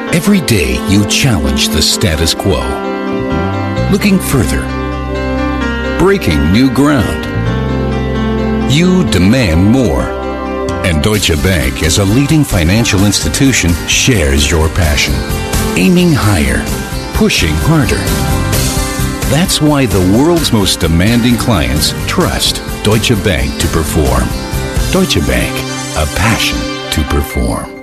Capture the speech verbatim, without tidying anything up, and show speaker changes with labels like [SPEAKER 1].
[SPEAKER 1] Every day you challenge the status quo, looking further, breaking new ground. You demand more. And Deutsche Bank, as a leading financial institution, shares your passion. Aiming higher, pushing harder. That's why the world's most demanding clients trust Deutsche Bank to perform. Deutsche Bank, a passion to perform.